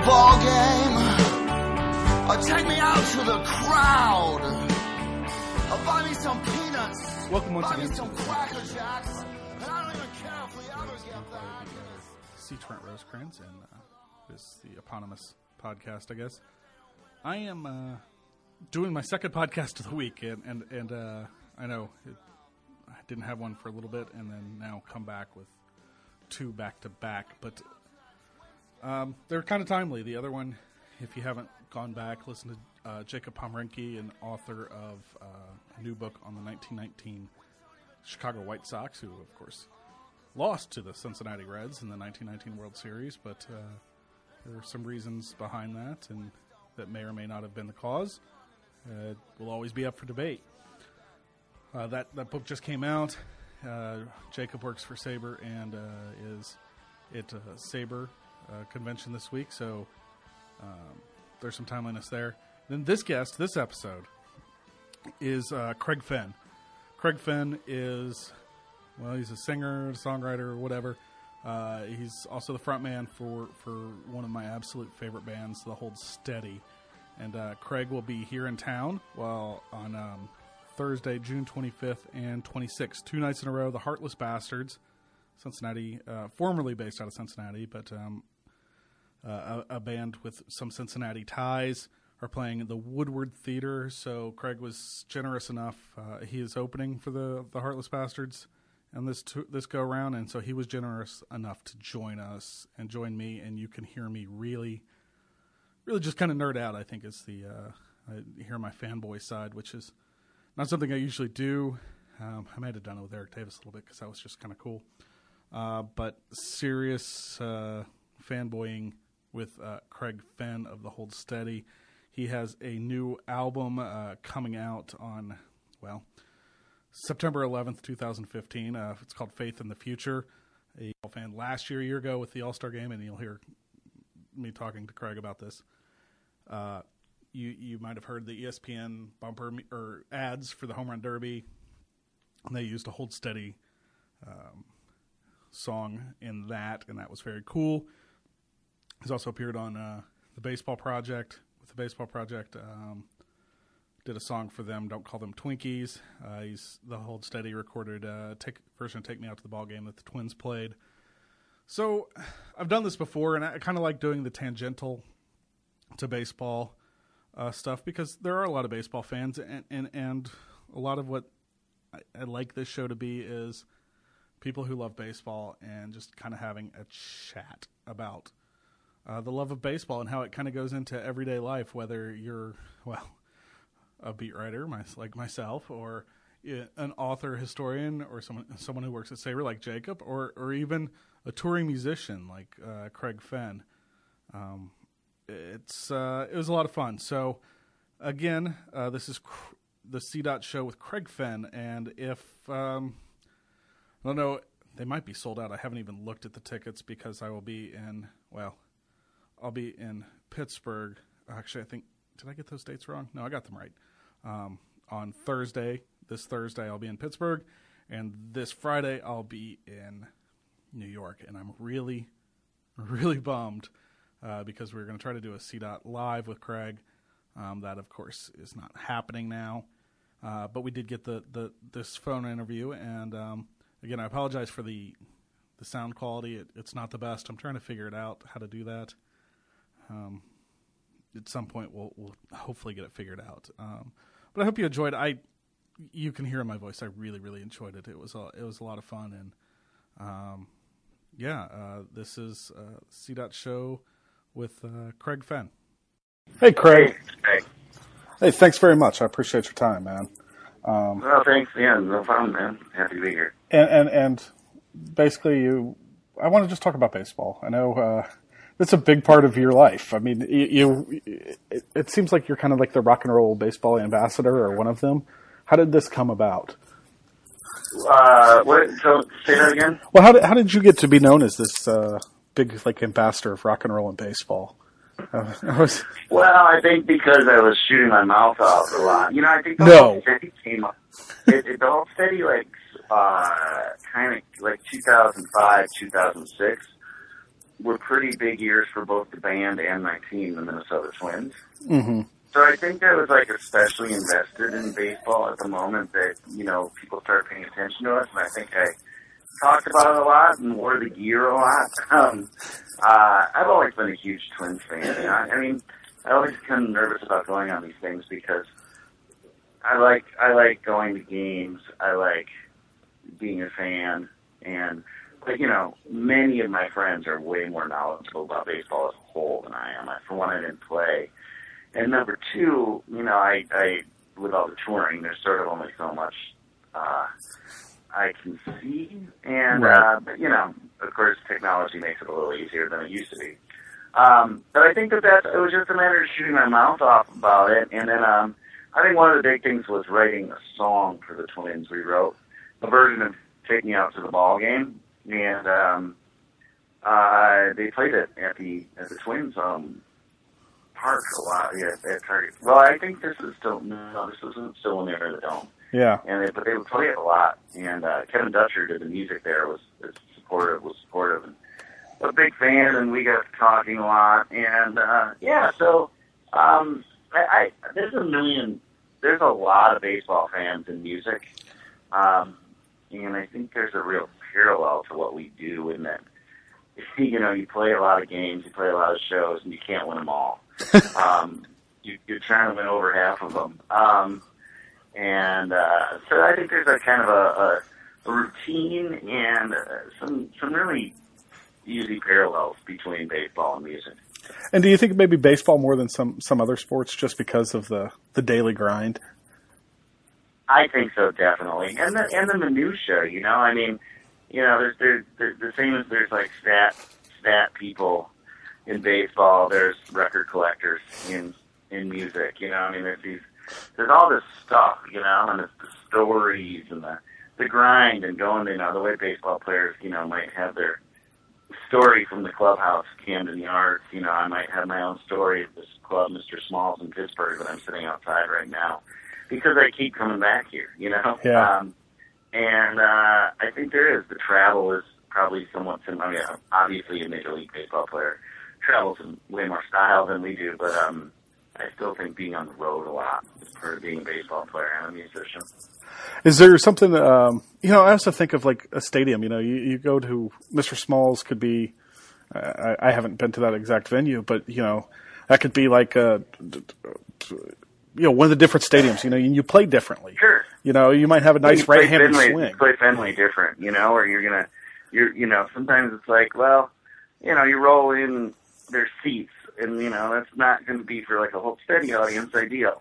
ball game, or take me out to the crowd, or buy me some peanuts, welcome once again buy me some Cracker Jacks, and I don't even care if we ever get that. C. Trent Rosecrans, and this is the eponymous podcast, I guess. I am doing my second podcast of the week, and I know I didn't have one for a little bit, and then now come back with two back-to-back, but they're kind of timely. The other one, if you haven't gone back, listen to Jacob Pomrenke, an author of a new book on the 1919 Chicago White Sox, who, of course, lost to the Cincinnati Reds in the 1919 World Series, but there are some reasons behind that, and that may or may not have been the cause. It will always be up for debate. That book just came out. Jacob works for Sabre and is at Sabre convention this week, so there's some timeliness there. Then this episode, is Craig Finn. Craig Finn is, well, he's a singer, songwriter, whatever. He's also the frontman for one of my absolute favorite bands, The Hold Steady. And Craig will be here in town on Thursday, June 25th and 26th. 2 nights in a row, the Heartless Bastards, Cincinnati, formerly based out of Cincinnati, but a band with some Cincinnati ties, are playing at the Woodward Theater. So Craig was generous enough. He is opening for the Heartless Bastards and this go around, and so he was generous enough to join us and join me, and you can hear me really just kind of nerd out. I think is I hear my fanboy side, which is not something I usually do. I might have done it with Eric Davis a little bit because that was just kind of cool. But serious fanboying with Craig Finn of The Hold Steady. He has a new album coming out on, September 11th, 2015. It's called Faith in the Future. A fan last year ago with the All-Star Game, and you'll hear me talking to Craig about this. You might have heard the ESPN bumper or ads for the Home Run Derby. And they used a Hold Steady song in that, and that was very cool. He's also appeared on the Baseball Project. With the Baseball Project, did a song for them, Don't Call Them Twinkies. He's the Hold Steady recorded version of Take Me Out to the Ball Game that the Twins played. So I've done this before, and I kind of like doing the tangential to baseball stuff because there are a lot of baseball fans, and a lot of what I like this show to be is people who love baseball and just kind of having a chat about the love of baseball and how it kind of goes into everyday life, whether you're, a beat writer like myself, or an author, historian, or someone who works at Sabre like Jacob, or even a touring musician like Craig Finn. It was a lot of fun. So again, this is the C-Dot show with Craig Finn, and if I don't know, they might be sold out. I haven't even looked at the tickets because I will be I'll be in Pittsburgh. Actually, I think, did I get those dates wrong? No, I got them right. On this Thursday, I'll be in Pittsburgh, and this Friday, I'll be in New York, and I'm really, really bummed because we're going to try to do a C-Dot live with Craig. That, of course, is not happening now, but we did get this phone interview, and again, I apologize for the sound quality. It's not the best. I'm trying to figure it out, how to do that. At some point, we'll hopefully get it figured out. But I hope you enjoyed it. You can hear in my voice, I really, really enjoyed it. It was a lot of fun, and this is C-Dot show with Craig Finn. Hey, Craig. Hey, thanks very much. I appreciate your time, man. Well, thanks. Yeah, no problem, man. Happy to be here. And basically, I want to just talk about baseball. I know it's a big part of your life. I mean, it seems like you're kind of like the rock and roll baseball ambassador, or one of them. How did this come about? What? So say that again. Well, how did you get to be known as this big ambassador of rock and roll and baseball? Well, I think because I was shooting my mouth off a lot. I think the Hold Steady came up. The Hold Steady, kind of like 2005, 2006. were pretty big years for both the band and my team, the Minnesota Twins. Mm-hmm. So I think I was like especially invested in baseball at the moment that, you know, people started paying attention to us, and I think I talked about it a lot and wore the gear a lot. I've always been a huge Twins fan. You know? I mean, I always become nervous about going on these things because I like going to games. I like being a fan, and but you know, many of my friends are way more knowledgeable about baseball as a whole than I am. For one, I didn't play, and number two, you know, I with all the touring, there's sort of only so much I can see, and but you know, of course, technology makes it a little easier than it used to be. But I think that it was just a matter of shooting my mouth off about it, and then I think one of the big things was writing a song for the Twins. We wrote a version of "Take Me Out to the Ball Game," and they played it at the Twins park a lot. Yeah, at Target. Well, I think this isn't still in the Dome. Yeah, but they would play it a lot. And Kevin Dutcher did the music there. Was supportive, and a big fan. And we got talking a lot. And so there's a lot of baseball fans in music, and I think there's a real parallel to what we do in that. You know, you play a lot of games, you play a lot of shows, and you can't win them all. You're trying to win over half of them. So I think there's a kind of a routine and some really easy parallels between baseball and music. And do you think maybe baseball more than some other sports just because of the daily grind? I think so, definitely. And the minutia, you know, I mean, you know, there's the same as there's like stat people in baseball, there's record collectors in music, you know, I mean, there's all this stuff, you know, and it's the stories and the grind and going, you know, the way baseball players, you know, might have their story from the clubhouse, Camden Yards, you know, I might have my own story at this club, Mr. Smalls in Pittsburgh, that I'm sitting outside right now, because I keep coming back here, you know? Yeah. I think there is. The travel is probably somewhat similar. I mean, obviously a Major League Baseball player travels in way more style than we do, but I still think being on the road a lot is part of being a baseball player and a musician. Is there something, you know, I also think of like a stadium, you know, you go to Mr. Smalls could be, I haven't been to that exact venue, but, you know, that could be like you know, one of the different stadiums, you know, you play differently. Sure. You know, you might have a nice right-handed swing. You play Fenway different, you know, or you know, sometimes it's like, well, you know, you roll in, there's seats, and, you know, that's not going to be for like a whole steady audience ideal.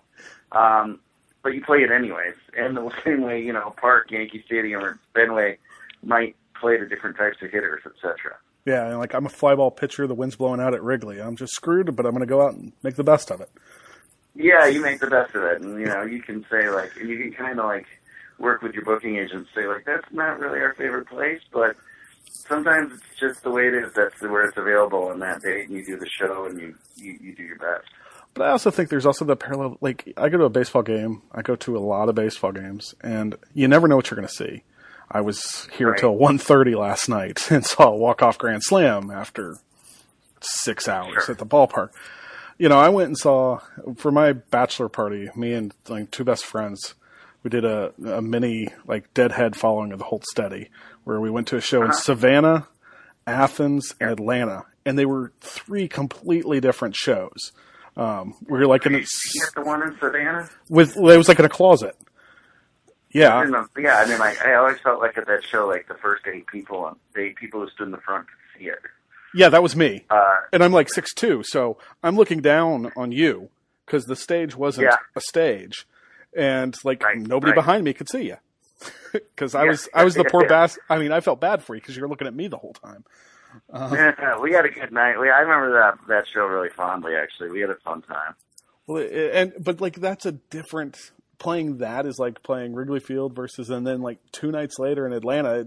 But you play it anyways. And the same way, you know, Park, Yankee Stadium, or Fenway might play to different types of hitters, etc. Yeah, and like I'm a fly ball pitcher, the wind's blowing out at Wrigley. I'm just screwed, but I'm going to go out and make the best of it. Yeah, you make the best of it, and, you know, you can say, like, and you can kind of, like, work with your booking agent, say, like, that's not really our favorite place, but sometimes it's just the way it is. That's where it's available on that date, and you do the show, and you do your best. But I also think there's also the parallel, like, I go to a baseball game, I go to a lot of baseball games, and you never know what you're going to see. I was here until 1:30 last night and saw a walk-off grand slam after 6 hours at the ballpark. You know, I went and saw, for my bachelor party, me and like two best friends, we did a mini like deadhead following of the Holt Steady, where we went to a show in Savannah, Athens, and Atlanta, and they were three completely different shows. We were like you get the one in Savannah? It was like in a closet. Yeah. Yeah, I mean, like, I always felt like at that show, like the first eight people who stood in the front could see it. Yeah, that was me. And I'm like 6'2", so I'm looking down on you because the stage wasn't a stage. And like nobody behind me could see you. Because I was the poor bastard. I mean, I felt bad for you because you're looking at me the whole time. Yeah, we had a good night. I remember that show really fondly, actually. We had a fun time. Well, but like that's a different, playing that is like playing Wrigley Field versus, and then like 2 nights later in Atlanta,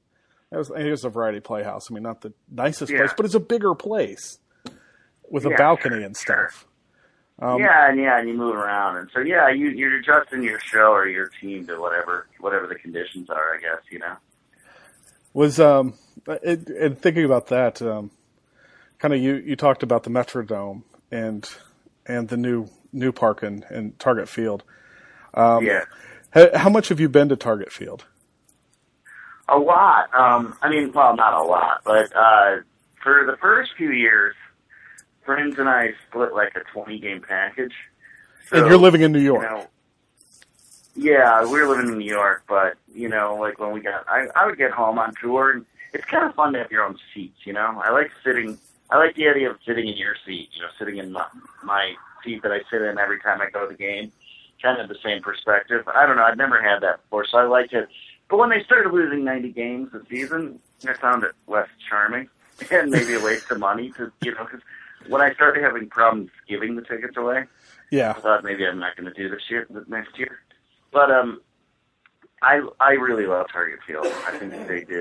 it was a Variety Playhouse. I mean, not the nicest place, but it's a bigger place with a balcony and stuff. And you move around, and so you're adjusting your show or your team to whatever the conditions are, I guess, you know. Was and thinking about that, kind of you talked about the Metrodome and the new park in Target Field. Yeah. How much have you been to Target Field? A lot. I mean, well, not a lot, but for the first few years, friends and I split like a 20-game package. So, and you're living in New York. You know, yeah, we're living in New York, but, you know, like when we got, I would get home on tour, and it's kind of fun to have your own seats, you know? I like the idea of sitting in your seat, you know, sitting in my seat that I sit in every time I go to the game. Kind of the same perspective. I don't know, I'd never had that before, so I liked it. But when they started losing 90 games a season, I found it less charming and maybe a waste of money to, you know, because when I started having problems giving the tickets away, yeah, I thought maybe I'm not going to do this next year. But I really love Target Field. I think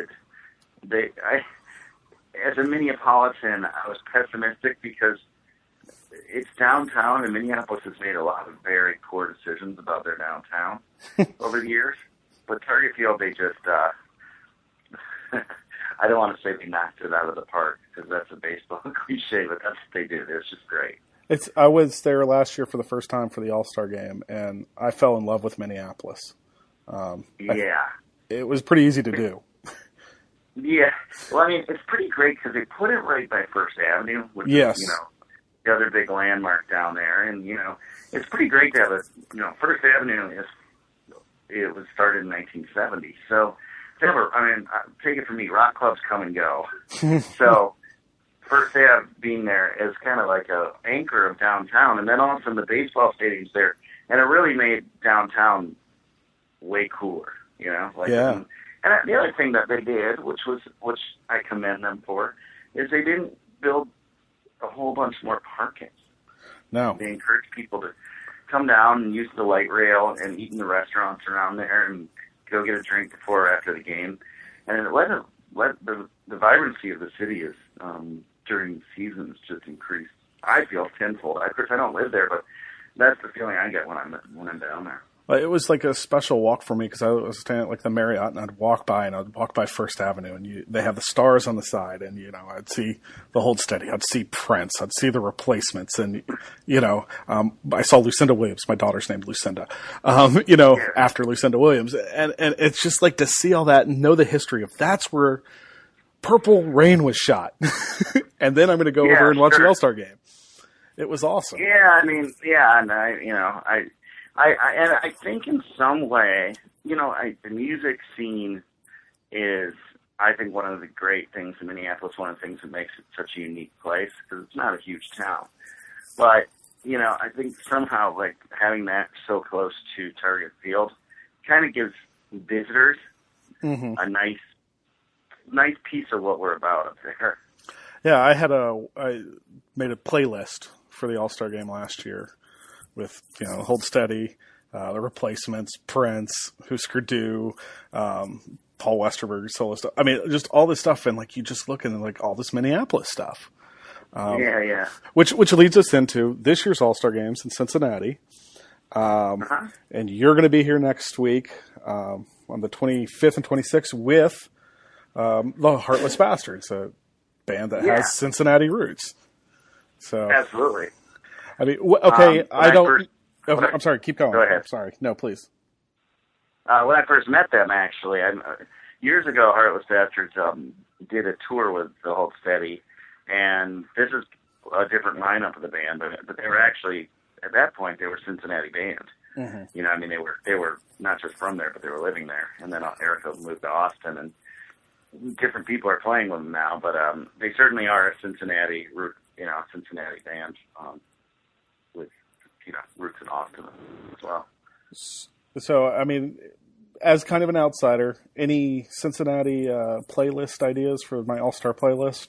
as a Minneapolitan, I was pessimistic because it's downtown, and Minneapolis has made a lot of very poor decisions about their downtown over the years. But Target Field, they just, I don't want to say they knocked it out of the park because that's a baseball cliche, but that's what they do. It's just great. I was there last year for the first time for the All-Star game, and I fell in love with Minneapolis. Yeah. It was pretty easy to do. Yeah. Well, I mean, it's pretty great because they put it right by First Avenue, which yes. is, you know, the other big landmark down there. And, you know, it's pretty great to have First Avenue it was started in 1970. So, take it from me, rock clubs come and go. So, First Ave being there is kind of like a anchor of downtown. And then all of a sudden the baseball stadium's there. And it really made downtown way cooler, you know? Like, yeah. And the other thing that they did, which I commend them for, is they didn't build a whole bunch more parking. No. They encouraged people to come down and use the light rail and eat in the restaurants around there and go get a drink before or after the game. And it let the vibrancy of the city is during seasons just increased. I feel tenfold. Of course, I don't live there, but that's the feeling I get when I'm down there. It was like a special walk for me because I was standing at like the Marriott and I'd walk by First Avenue and they have the stars on the side and, you know, I'd see the Hold Steady, I'd see Prince, I'd see the Replacements and, you know, I saw Lucinda Williams, my daughter's named Lucinda, you know, after Lucinda Williams. And it's just like to see all that and know the history of that's where Purple Rain was shot. And then I'm going to go over and watch the All-Star game. It was awesome. Yeah, I mean, yeah, and I think in some way, you know, the music scene is, I think, one of the great things in Minneapolis, one of the things that makes it such a unique place, because it's not a huge town. But, you know, I think somehow, like, having that so close to Target Field kind of gives visitors a nice piece of what we're about up there. Yeah, I made a playlist for the All-Star game last year with, you know, Hold Steady, the Replacements, Prince, Husker Du, Paul Westerberg solo stuff. I mean, just all this stuff, and like you just look and like all this Minneapolis stuff. Yeah. Which leads us into this year's All-Star games in Cincinnati. And you're going to be here next week on the 25th and 26th with the Heartless Bastards, a band that has Cincinnati roots. So absolutely. I mean, okay, I'm sorry, keep going. Go ahead. I'm sorry. No, please. When I first met them, actually, years ago, Heartless Bastards did a tour with the Hold Steady, and this is a different lineup of the band, but they were actually, at that point, they were Cincinnati band. Mm-hmm. You know, I mean, they were not just from there, but they were living there. And then Erica moved to Austin, and different people are playing with them now, but they certainly are a Cincinnati band. With, you know, roots in Austin as well. So, I mean, as kind of an outsider, any Cincinnati playlist ideas for my All-Star playlist?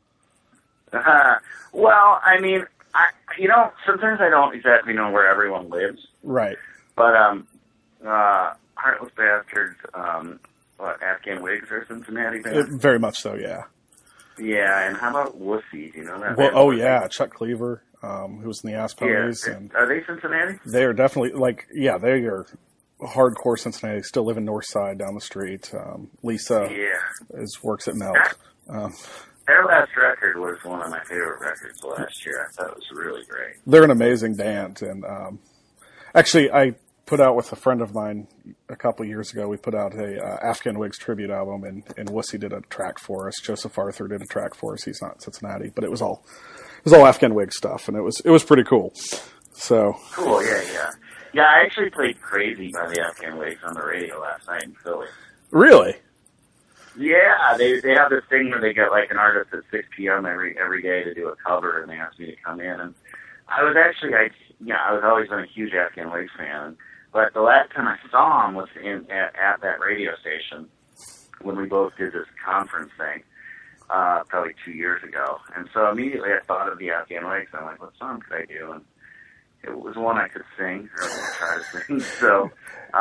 Well, I mean, sometimes I don't exactly know where everyone lives. Right. But Heartless Bastards, Afghan Wigs are Cincinnati band? Very much so, yeah. Yeah, and how about Wussy? Do you know that? Well, yeah, Chuck Cleaver, who was in the Ass Ponies. Yeah. Are they Cincinnati? They are definitely, they are hardcore Cincinnati. Still live in North Side down the street. Lisa works at Melt. Their last record was one of my favorite records last year. I thought it was really great. They're an amazing band, and actually, I put out with a friend of mine a couple of years ago. We put out a Afghan Wigs tribute album, and Wussy did a track for us. Joseph Arthur did a track for us. He's not in Cincinnati, but it was all Afghan Wigs stuff, and it was pretty cool. So cool, yeah. Yeah, I actually played Crazy by the Afghan Wigs on the radio last night in Philly. Really? Yeah, they have this thing where they get like an artist at 6 p.m. every day to do a cover, and they asked me to come in. And I was actually, I was always been a huge Afghan Wigs fan, but the last time I saw him was at that radio station when we both did this conference thing, probably 2 years ago. And so immediately I thought of the Afghan Wigs. I'm like, what song could I do? And it was one I could sing, or try to sing. So,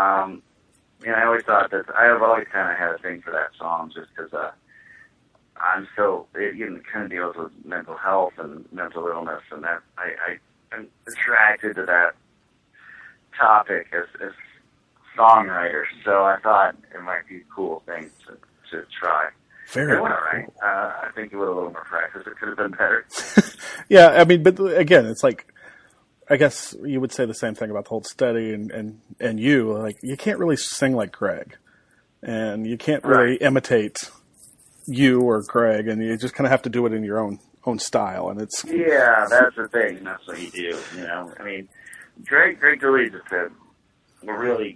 and I always thought that I have always kind of had a thing for that song, just because I'm so it kind of deals with mental health and mental illness, and that I'm attracted to that topic as songwriters. So I thought it might be a cool thing to try. Very it went all right. Cool. I think with a little more practice, it could have been better. Yeah, I mean, but again, it's like, I guess you would say the same thing about the Hold Steady and you. Like, you can't really sing like Greg, and you can't really imitate you or Greg, and you just kind of have to do it in your own style. And it's that's the thing. That's what you do. You know, I mean, Greg Dooley is just a really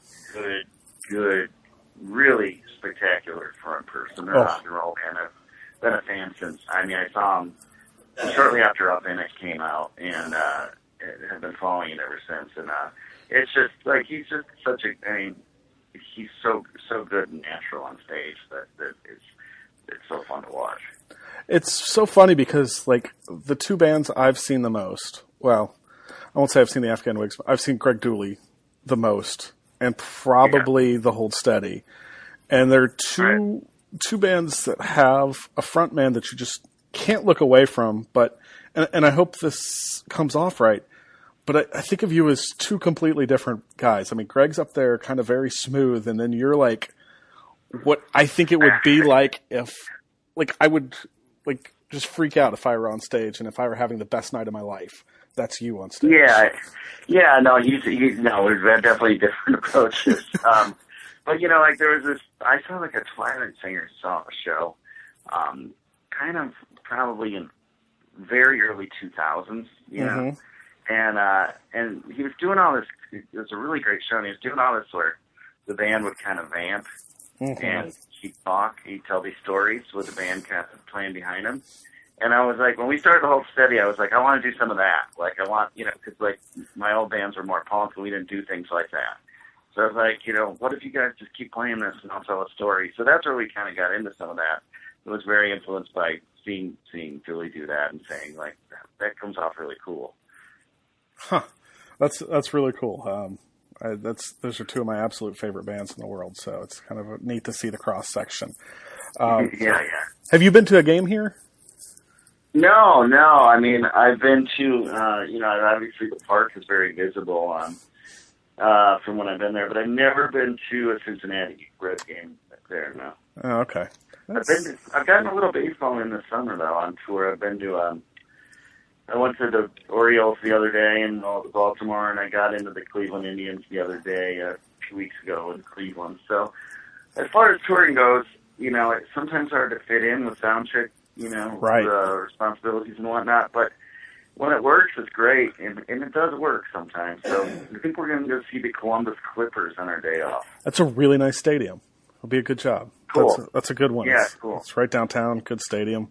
good, really spectacular front person. Rock and roll band. I've been a fan since. I mean, I saw him shortly after Up In It came out, and have been following it ever since. And it's just like he's just such a. I mean, he's so good and natural on stage that it's so fun to watch. It's so funny because like the two bands I've seen the most. Well, I won't say I've seen the Afghan Wigs, but I've seen Greg Dooley the most, and probably the Hold Steady. And they're two bands that have a front man that you just can't look away from. But and I hope this comes off right. But I think of you as two completely different guys. I mean, Greg's up there kind of very smooth, and then you're like what I think it would be like if, like, I would like just freak out if I were on stage and if I were having the best night of my life. That's you on stage. Yeah. No, we're definitely different approaches. But you know, like there was this. I saw like a Twilight Singer show, kind of probably in very early 2000s. You know. And he was doing all this. It was a really great show. And he was doing all this where the band would kind of vamp and he'd talk. He'd tell these stories with the band kind of playing behind him. And I was like, when we started the Hold Steady, I was like, I want to do some of that. Like, I want, you know, because like my old bands were more punk and we didn't do things like that. So I was like, you know, what if you guys just keep playing this and I'll tell a story? So that's where we kind of got into some of that. It was very influenced by seeing Philly do that and saying like, that comes off really cool. Huh. That's really cool. Those are two of my absolute favorite bands in the world, so it's kind of neat to see the cross section. Yeah. Have you been to a game here? No. I mean, I've been to, obviously the park is very visible from when I've been there, but I've never been to a Cincinnati Reds game there. No. Oh, okay. I've gotten a little baseball in the summer though on tour. I've been to I went to the Orioles the other day and Baltimore, and I got into the Cleveland Indians the other day, 2 weeks ago in Cleveland. So as far as touring goes, you know, it's sometimes hard to fit in with sound check, you know, responsibilities and whatnot. But when it works, it's great, and it does work sometimes. So I think we're going to go see the Columbus Clippers on our day off. That's a really nice stadium. It'll be a good job. Cool. That's a good one. Yeah, it's cool. It's right downtown, good stadium.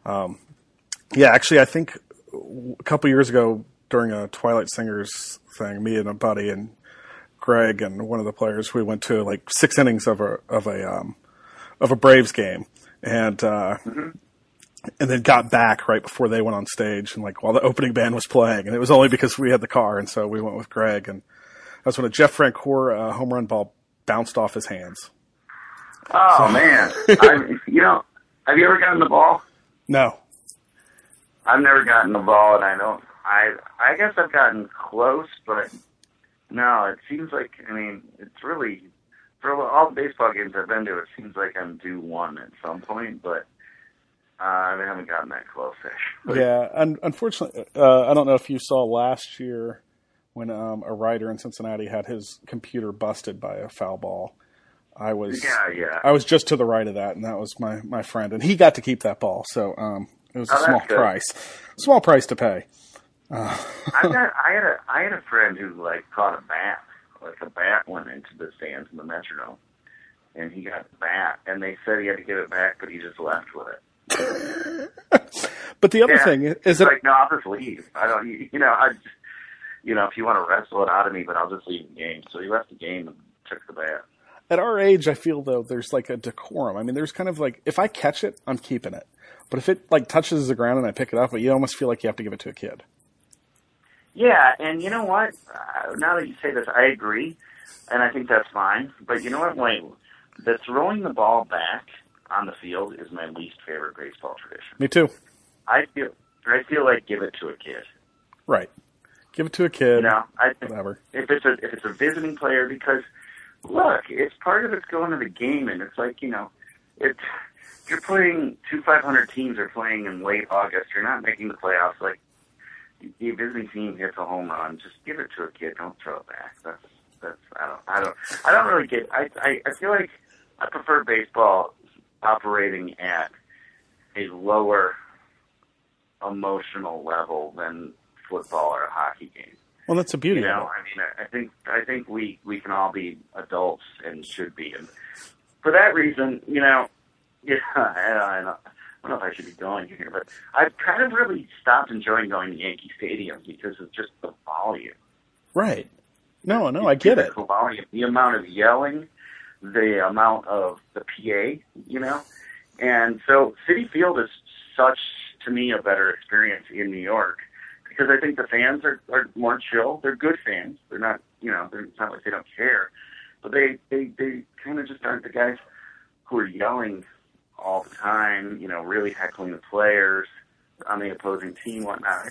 Yeah, actually, I think a couple years ago during a Twilight Singers thing, me and a buddy and Greg and one of the players, we went to like 6 innings of a Braves game, and then got back right before they went on stage, and like while the opening band was playing, and it was only because we had the car, and so we went with Greg, and that's when a Jeff Francoeur home run ball bounced off his hands. Oh man! Have you ever gotten the ball? No. I've never gotten the ball, and I guess I've gotten close, but no, it seems like, I mean, it's really, for all the baseball games I've been to, it seems like I'm due one at some point, but I haven't gotten that close, actually. Yeah, and unfortunately, I don't know if you saw last year when a writer in Cincinnati had his computer busted by a foul ball. I was just to the right of that, and that was my friend, and he got to keep that ball. So it was a small price to pay. I had a friend who caught a bat. Like a bat went into the stands in the Metrodome, and he got the bat, and they said he had to give it back, but he just left with it. But the other thing is that no, I'll just leave. I don't, if you want to wrestle it out of me, but I'll just leave the game. So he left the game and took the bat. At our age, I feel though there's like a decorum. I mean, there's kind of like if I catch it, I'm keeping it. But if it touches the ground and I pick it up, you almost feel like you have to give it to a kid. Yeah, and you know what? Now that you say this, I agree, and I think that's fine. But you know what, Wayne? The throwing the ball back on the field is my least favorite baseball tradition. Me too. I feel like give it to a kid. Right. Give it to a kid. Whatever. If it's a visiting player, because look, it's part of it's going to the game, and it's like if you're playing 500 teams are playing in late August, you're not making the playoffs. Like the visiting team hits a home run, just give it to a kid. Don't throw it back. That's I don't really get. I feel like I prefer baseball operating at a lower emotional level than football or a hockey game. Well, that's the beauty of it. I mean, I think we can all be adults and should be, and for that reason, I don't know if I should be going here, but I've kind of really stopped enjoying going to Yankee Stadium because of just the volume. Right. No, I get it. The volume, the amount of yelling, the amount of the PA, and so Citi Field is such, to me, a better experience in New York because I think the fans are more chill. They're good fans. They're not, it's not like they don't care, but they kind of just aren't the guys who are yelling all the time, really heckling the players on the opposing team, whatnot.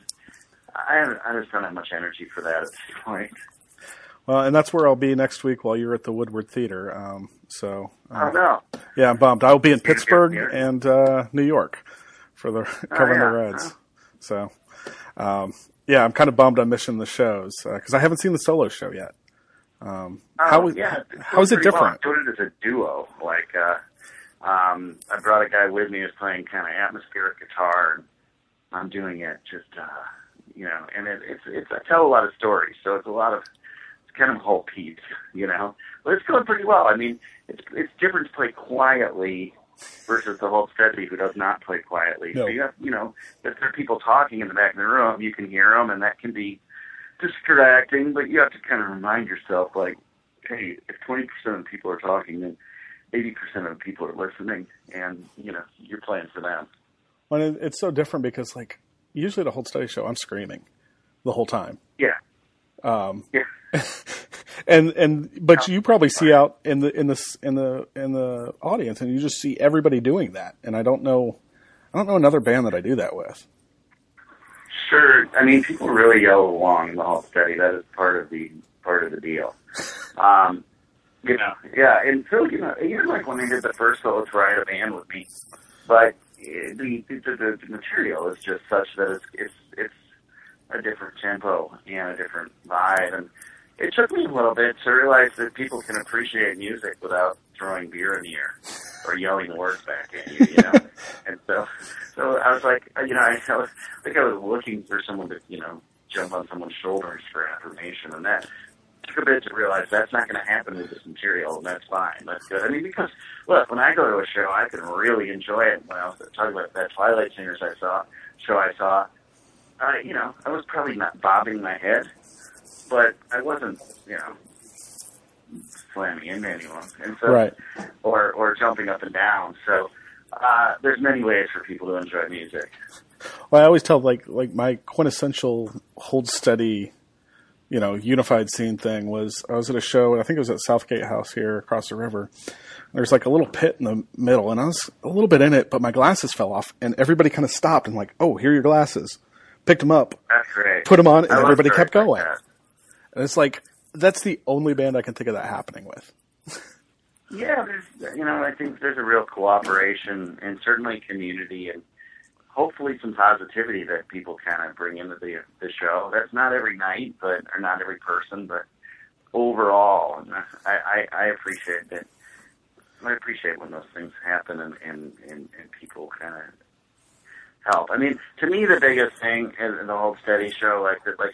I just don't have much energy for that at this point. Well, and that's where I'll be next week while you're at the Woodward Theater. Oh, no. Yeah, I'm bummed. I'll be in Pittsburgh and New York for covering the Reds. So, I'm kind of bummed I'm missing the shows because I haven't seen the solo show yet. How is it different? Well, I did it as a duo. I brought a guy with me who's playing kind of atmospheric guitar, and I'm doing it just, and it's I tell a lot of stories, so it's kind of a whole piece, but it's going pretty well. I mean, it's different to play quietly versus the whole steady who does not play quietly. No. So you have, if there are people talking in the back of the room, you can hear them, and that can be distracting, but you have to kind of remind yourself, like, hey, if 20% of the people are talking, then 80% of the people are listening, and, you're playing for them. Well, it's so different because, usually at a Hold Steady show, I'm screaming the whole time. Yeah. But you probably see out in the audience, and you just see everybody doing that. And I don't know another band that I do that with. Sure, I mean, people really yell along in the Hold Steady. That is part of the deal. And so even like when I did the first solo tour, I had a band with me, but the material is just such that it's a different tempo and a different vibe, and it took me a little bit to realize that people can appreciate music without throwing beer in the air or yelling words back at you, And so I was like, I was looking for someone to, jump on someone's shoulders for affirmation, and that took a bit to realize that's not going to happen with this material, and that's fine. That's good. I mean, because, look, when I go to a show, I can really enjoy it. When I was talking about that Twilight Singers I saw, I was probably not bobbing my head, but I wasn't, slamming into anyone, and so, right. or jumping up and down. So there's many ways for people to enjoy music. Well, I always tell like my quintessential Hold Steady, unified scene thing was I was at a show, and I think it was at Southgate House here across the river. There's like a little pit in the middle, and I was a little bit in it, but my glasses fell off, and everybody kind of stopped and like, oh, here are your glasses. Picked them up, that's great. Put them on, and everybody kept going. And it's like, that's the only band I can think of that happening with. Yeah, I think there's a real cooperation and certainly community and hopefully some positivity that people kind of bring into the show. That's not every night, or not every person, but overall, and I appreciate that. I appreciate when those things happen and people kind of help. I mean, to me, the biggest thing in the Hold Steady show,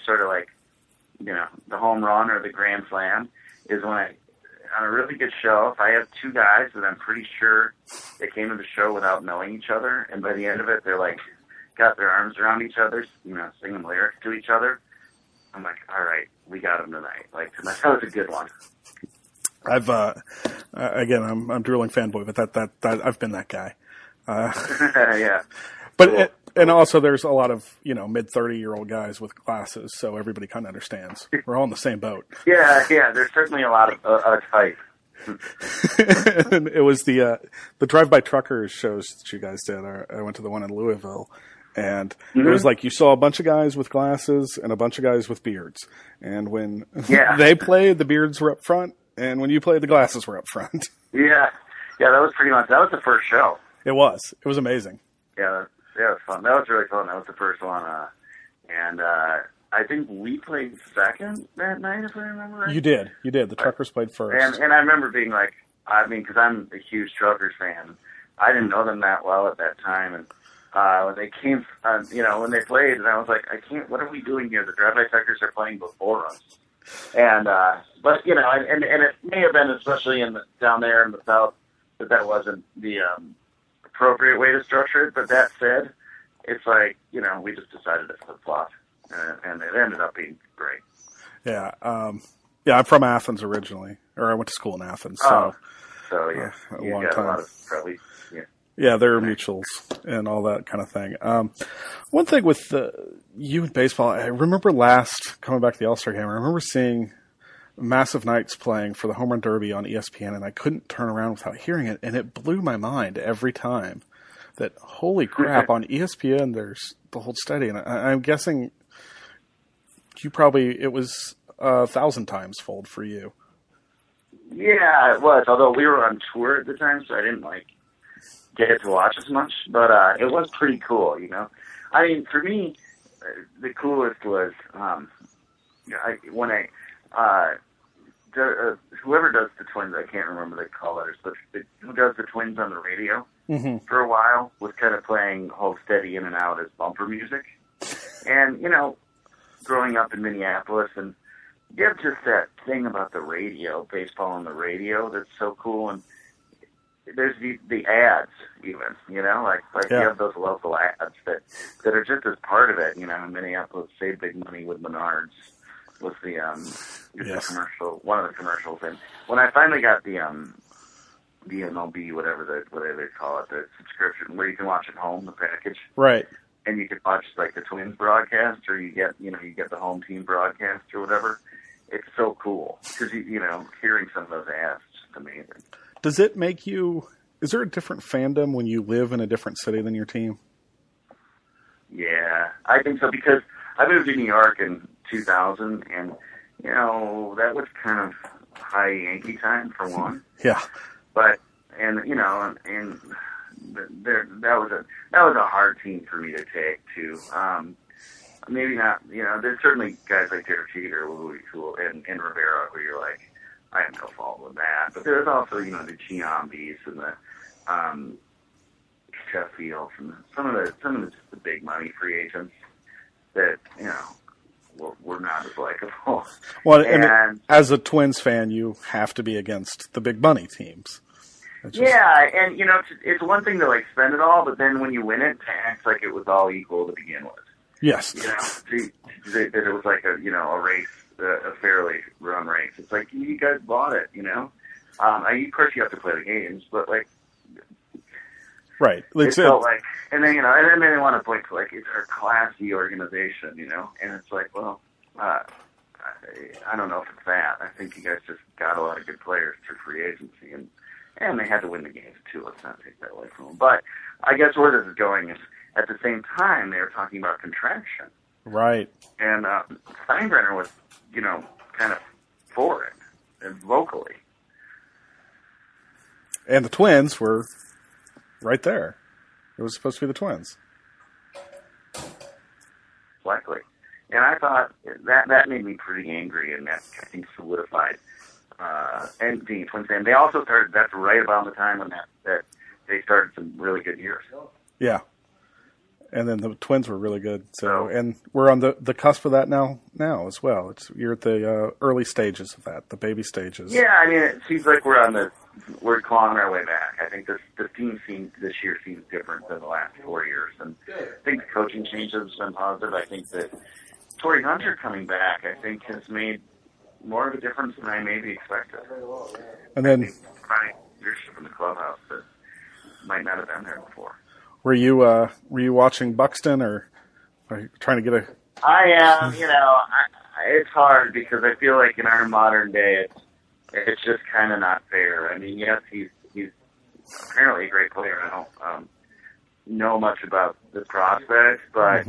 the home run or the grand slam, is when on a really good show, if I have two guys that I'm pretty sure they came to the show without knowing each other, and by the end of it, they're like, got their arms around each other, singing lyrics to each other, I'm like, all right, we got them tonight. Like, tonight, that was a good one. I've again, I'm drooling fanboy, but that I've been that guy. Yeah. But cool. And also, there's a lot of mid-30-year-old guys with glasses, so everybody kind of understands. We're all in the same boat. Yeah. There's certainly a lot of type. And it was the Drive-By Truckers shows that you guys did. I went to the one in Louisville, and it was like you saw a bunch of guys with glasses and a bunch of guys with beards. And when they played, the beards were up front. And when you played, the glasses were up front. Yeah, that was pretty much, that was the first show. It was amazing. Yeah, it was fun. That was really fun. That was the first one. And I think we played second that night, if I remember right. You did. The Truckers played first. And I remember being like, because I'm a huge Truckers fan. I didn't know them that well at that time. And when they came, when they played, and I was like, what are we doing here? The Drive-By Truckers are playing before us. And but and it may have been, especially down there in the South, that wasn't the appropriate way to structure it. But that said, it's like we just decided to flip flop, and it ended up being great. Yeah, I'm from Athens originally, or I went to school in Athens. So yeah, a you long got time. a lot of probably. Yeah, they're mutuals and all that kind of thing. One thing with you in baseball, I remember coming back to the All-Star game, I remember seeing Massive Nights playing for the Home Run Derby on ESPN, and I couldn't turn around without hearing it, and it blew my mind every time that, holy crap, on ESPN there's the Hold Steady, and I'm guessing it was 1,000 times fold for you. Yeah, it was, although we were on tour at the time, so I didn't get to watch as much, but it was pretty cool, I mean, for me, the coolest was whoever does the Twins, I can't remember the callers, but who does the Twins on the radio for a while was kind of playing Hold Steady in and out as bumper music. And, growing up in Minneapolis, and you have just that thing about the radio, baseball on the radio, that's so cool, and there's the ads even, you have those local ads that are just as part of it, in Minneapolis, Save Big Money with Menards was the commercial, one of the commercials. And when I finally got the MLB, whatever they call it, the subscription where you can watch at home, the package. Right. And you can watch the Twins broadcast, or you get the home team broadcast or whatever. It's so cool because hearing some of those ads is just amazing. Does it make you? Is there a different fandom when you live in a different city than your team? Yeah, I think so because I moved to New York in 2000, and that was kind of high Yankee time for one. Yeah, but that was a hard team for me to take too. Maybe not. There's certainly guys like Derek Jeter who and Rivera who you're like, I have no fault with that. But there's also, the Giambis and the Sheffields and some of the big money free agents that, were not as likable. Well, and as a Twins fan, you have to be against the big money teams. Yeah, and it's one thing to spend it all, but then when you win it, to act like it was all equal to begin with. Yes. That it was like a race. A fairly run race. It's like you guys bought it, of course you have to play the games, but right. It felt like, and then and then they want to point to it's our classy organization, and it's like, well, I don't know if it's that. I think you guys just got a lot of good players through free agency, and they had to win the games too. Let's not take that away from them. But I guess where this is going is, at the same time, they were talking about contraction. Right. And Steinbrenner was, kind of for it, and vocally. And the Twins were right there. It was supposed to be the Twins. Likely. And I thought that made me pretty angry, and that, I think, solidified and being a Twins fan. They also started, that's right about the time when that they started some really good years. Yeah. And then the Twins were really good. So, and we're on the cusp of that now as well. You're at the early stages of that, the baby stages. Yeah, I mean, it seems like we're clawing our way back. I think the team this year seems different than the last 4 years, and I think the coaching changes have been positive. I think that Torrey Hunter coming back, I think, has made more of a difference than I maybe expected. And then finding leadership in the clubhouse that might not have been there before. Were you watching Buxton, or are you trying to get a? I am. It's hard because I feel like in our modern day, it's just kind of not fair. I mean, yes, he's apparently a great player. I don't know much about the prospects, but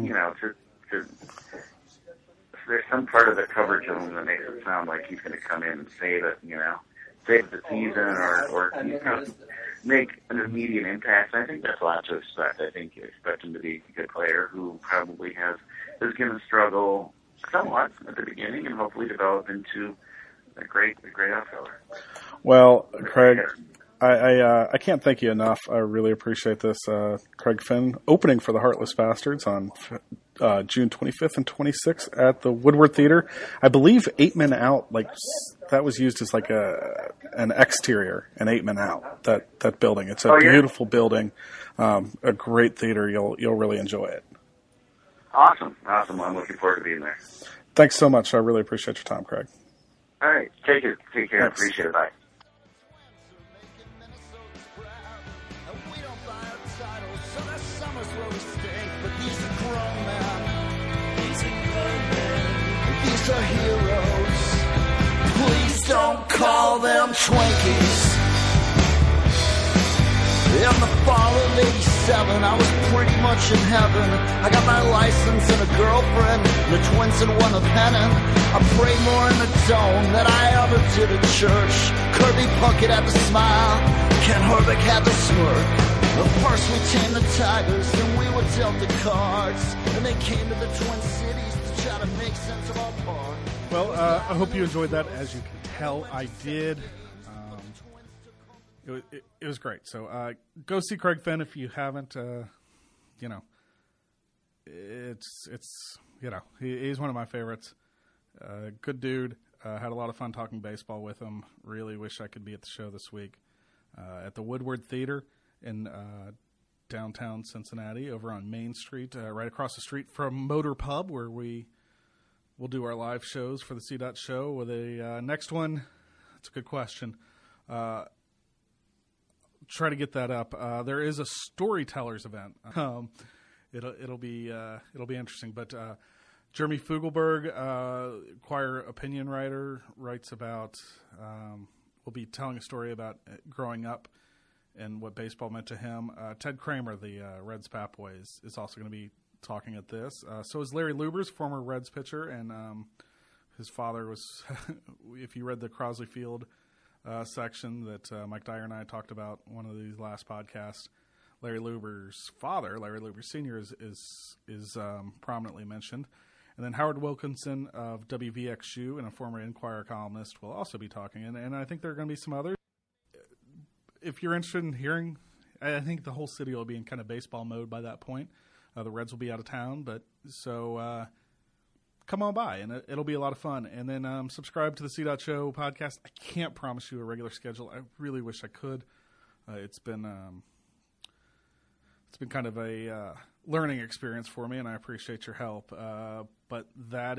there's some part of the coverage of him that makes it sound like he's going to come in and save it, save the season or make an immediate impact. I think that's a lot to expect. I think you expect him to be a good player who probably is going to struggle somewhat at the beginning and hopefully develop into a great outfielder. Well, Craig, I can't thank you enough. I really appreciate this. Craig Finn opening for the Heartless Bastards on June 25th and 26th at the Woodward Theater. I believe 8 Men Out, that was used as like an exterior, an 8 Men Out, that building. It's a beautiful building, a great theater. You'll really enjoy it. Awesome. I'm looking forward to being there. Thanks so much. I really appreciate your time, Craig. All right. Take care. Thanks. Appreciate it. Bye. These are heroes. Please don't call them Twinkies. In the fall of '87, I was pretty much in heaven. I got my license and a girlfriend. The Twins had won a pennant. I prayed more in the dome than I ever did at church. Kirby Puckett had the smile. Ken Herbeck had the smirk. But first we tamed the Tigers, and we were dealt the cards. And they came to the Twin Cities to try to make sense of our part. Well, I hope you enjoyed that. As you can tell, I did. It was great. So go see Craig Finn if you haven't. He's one of my favorites. Good dude. Had a lot of fun talking baseball with him. Really wish I could be at the show this week at the Woodward Theater in downtown Cincinnati, over on Main Street, right across the street from Motor Pub, where we'll do our live shows for the C-Dot Show. With a next one, that's a good question. Try to get that up. There is a storytellers event. It'll be interesting. But Jeremy Fugelberg, choir opinion writer, writes about. Will be telling a story about growing up and what baseball meant to him. Ted Kramer, the Reds Papboy, is also going to be talking at this. So is Larry Lubers, former Reds pitcher, and his father was. If you read the Crosley Field section that Mike Dyer and I talked about one of these last podcasts, Larry Luber's father, Larry Luber Sr., is prominently mentioned. And then Howard Wilkinson of WVXU and a former Inquirer columnist will also be talking. And I think there are going to be some others. If you're interested in hearing, I think the whole city will be in kind of baseball mode by that point. The Reds will be out of town, so come on by, and it'll be a lot of fun. And then subscribe to the C-Dot Show podcast. I can't promise you a regular schedule. I really wish I could. It's been kind of a learning experience for me, and I appreciate your help. But that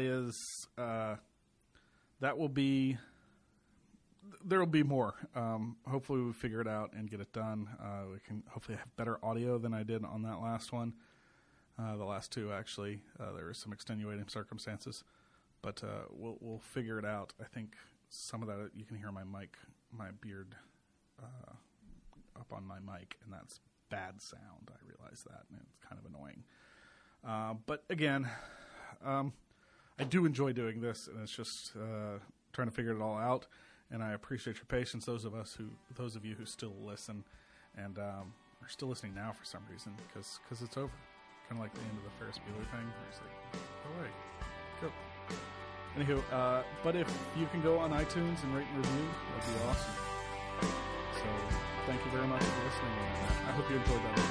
will be. There will be more. Hopefully we figure it out and get it done. We can hopefully have better audio than I did on that last one. The last two, actually. There were some extenuating circumstances. But we'll figure it out. I think some of that, you can hear my beard up on my mic, and that's bad sound. I realize that, and it's kind of annoying. But again, I do enjoy doing this, and it's just trying to figure it all out. and I appreciate your patience. Those of you who still listen and are still listening now for some reason, because it's over. Kind of like the end of the Ferris Bueller thing. Where it's like, go away, go. Anywho, but if you can go on iTunes and rate and review, that'd be awesome. So thank you very much for listening. I hope you enjoyed that.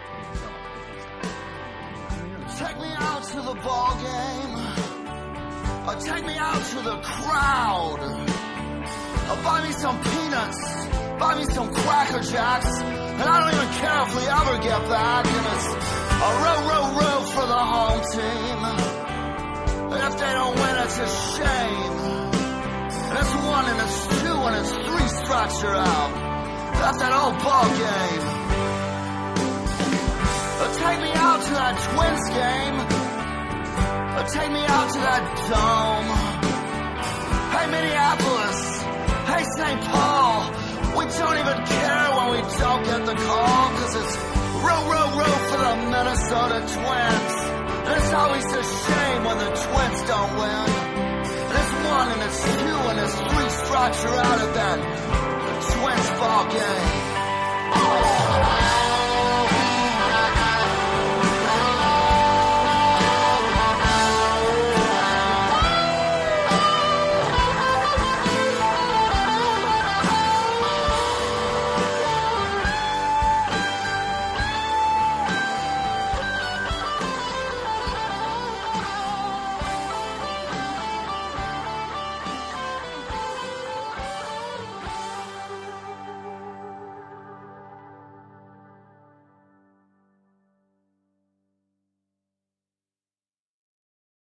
Take me out to the ball game, or take me out to the crowd, or buy me some peanuts, buy me some Cracker Jacks, and I don't even care if we ever get back. And it's a row for the home team. And if they don't win, it's a shame. And it's 1 and it's 2 and it's 3 strikes you're out. That's that old ball game. Take me out to that Twins game. Take me out to that dome. Hey, Minneapolis. Hey, St. Paul. We don't even care when we don't get the call, cause it's row for the Minnesota Twins. And it's always a shame when the Twins don't win. And it's 1 and it's 2 and it's 3 strikes you're out at that Twins ball game.